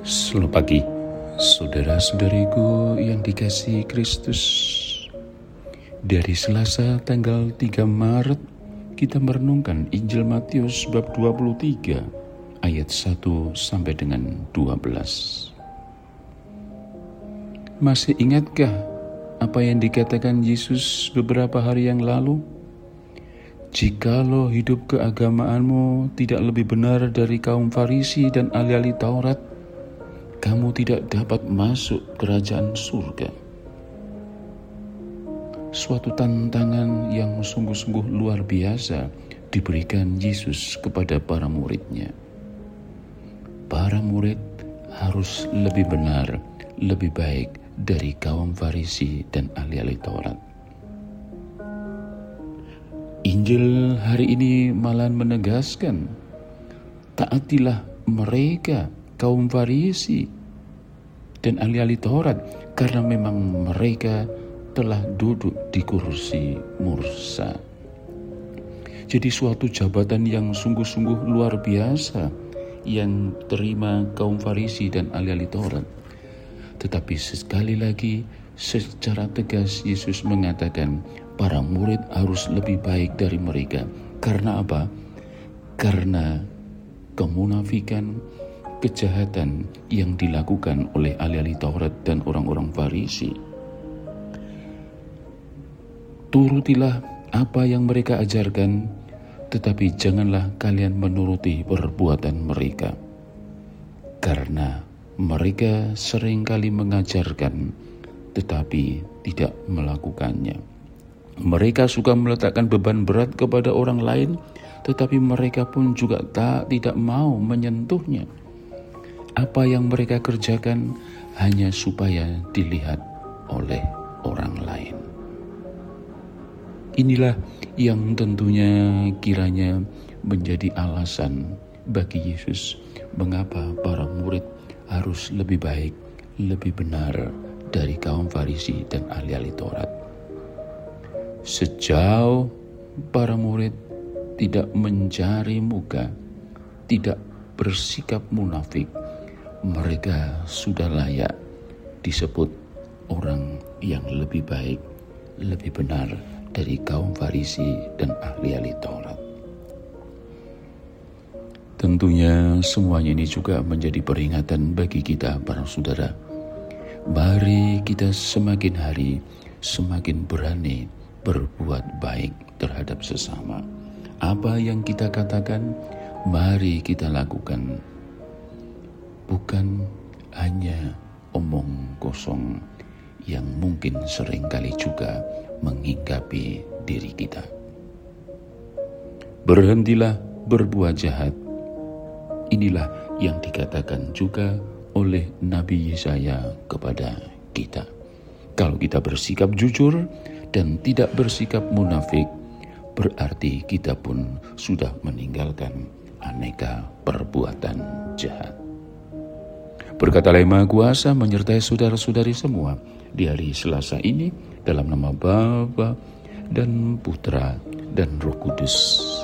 Selamat pagi, saudara-saudariku yang dikasihi Kristus. Dari Selasa tanggal 3 Maret, kita merenungkan Injil Matius bab 23, ayat 1 sampai dengan 12. Masih ingatkah apa yang dikatakan Yesus beberapa hari yang lalu? Jikalau hidup keagamaanmu tidak lebih benar dari kaum Farisi dan ahli-ahli Taurat, kamu tidak dapat masuk kerajaan surga. Suatu tantangan yang sungguh-sungguh luar biasa diberikan Yesus kepada para muridnya. Para murid harus lebih benar, lebih baik dari kaum Farisi dan ahli-ahli Taurat. Injil hari ini malah menegaskan, taatilah mereka, kaum Farisi dan ahli-ahli Taurat, karena memang mereka telah duduk di kursi Mursa. Jadi suatu jabatan yang sungguh-sungguh luar biasa yang terima kaum Farisi dan ahli-ahli Taurat. Tetapi sekali lagi secara tegas Yesus mengatakan para murid harus lebih baik dari mereka. Karena apa? Karena kemunafikan, kejahatan yang dilakukan oleh ahli-ahli Taurat dan orang-orang Farisi. Turutilah apa yang mereka ajarkan, tetapi janganlah kalian menuruti perbuatan mereka. Karena mereka seringkali mengajarkan, tetapi tidak melakukannya. Mereka suka meletakkan beban berat kepada orang lain, tetapi mereka pun juga tidak mau menyentuhnya. Apa yang mereka kerjakan hanya supaya dilihat oleh orang lain. Inilah yang tentunya kiranya menjadi alasan bagi Yesus mengapa para murid harus lebih baik, lebih benar dari kaum Farisi dan ahli-ahli Taurat. Sejauh para murid tidak mencari muka, tidak bersikap munafik, mereka sudah layak disebut orang yang lebih baik, lebih benar dari kaum Farisi dan ahli-ahli Taurat. Tentunya semuanya ini juga menjadi peringatan bagi kita para saudara. Mari kita semakin hari semakin berani berbuat baik terhadap sesama. Apa yang kita katakan, mari kita lakukan. Bukan hanya omong kosong yang mungkin seringkali juga menghinggapi diri kita. Berhentilah berbuat jahat. Inilah yang dikatakan juga oleh Nabi Yesaya kepada kita. Kalau kita bersikap jujur dan tidak bersikap munafik, berarti kita pun sudah meninggalkan aneka perbuatan jahat. Berkatalah Yang Maha Kuasa menyertai saudara-saudari semua di hari Selasa ini, dalam nama Bapa dan Putra dan Roh Kudus.